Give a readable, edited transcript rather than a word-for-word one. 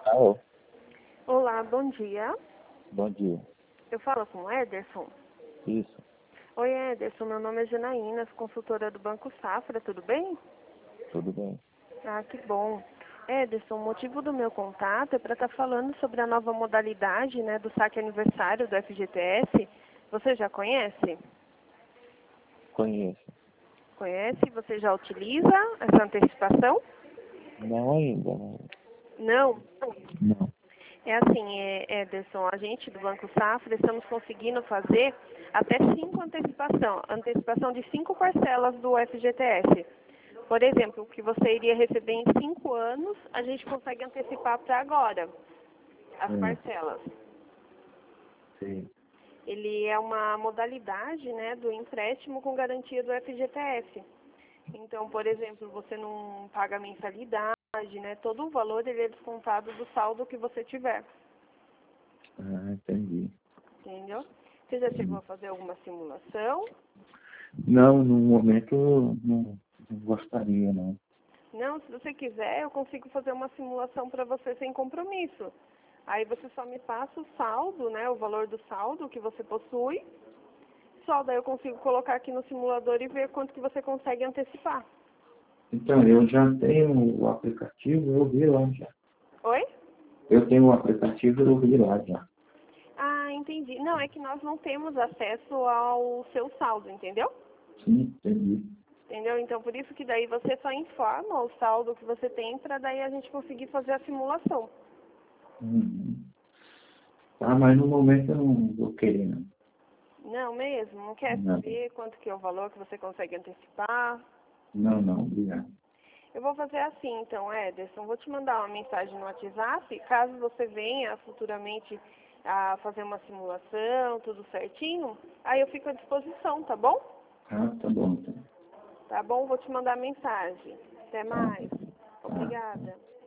Alô, Olá, bom dia. bom dia. Eu falo com o Ederson. Isso, Oi, Ederson, meu nome é Janaína, sou consultora do Banco Safra, tudo bem? tudo bem. Ah, que bom. Ederson, o motivo do meu contato é para estar falando sobre a nova modalidade, né, do saque aniversário do FGTS. Você já conhece? Conheço. Conhece? Você já utiliza essa antecipação? Não ainda, não. Não? Não. É assim, Ederson, a gente do Banco Safra estamos conseguindo fazer até 5 antecipação de 5 parcelas do FGTS. Por exemplo, o que você iria receber em 5 anos, a gente consegue antecipar para agora, as Hum, parcelas. sim. Ele é uma modalidade, né, do empréstimo com garantia do FGTS. Então, por exemplo, você não paga mensalidade, né, todo o valor ele é descontado do saldo que você tiver. Ah, entendi. Entendeu? Você já chegou a fazer alguma simulação? Não, no momento não gostaria, não. Não, se você quiser, eu consigo fazer uma simulação para você sem compromisso. Aí você só me passa o saldo, né, o valor do saldo que você possui. Só daí eu consigo colocar aqui no simulador e ver quanto que você consegue antecipar. Então, eu já tenho o aplicativo, eu vi lá já. Oi? Eu tenho o aplicativo, eu vi lá já. Ah, entendi. Não, é que nós não temos acesso ao seu saldo, entendeu? Sim, entendi. Entendeu? Então, por isso que daí você só informa o saldo que você tem para daí a gente conseguir fazer a simulação. Uhum. Tá, mas no momento eu não vou querer, não. Não mesmo? Não quer Não, saber quanto que é o valor que você consegue antecipar? não, obrigado. Eu vou fazer assim, então, Ederson. Vou te mandar uma mensagem no WhatsApp. Caso você venha futuramente a fazer uma simulação, tudo certinho, aí eu fico à disposição, tá bom? Ah, tá bom, então. Tá bom? Vou te mandar mensagem. Até Tá, mais. tá. Obrigada.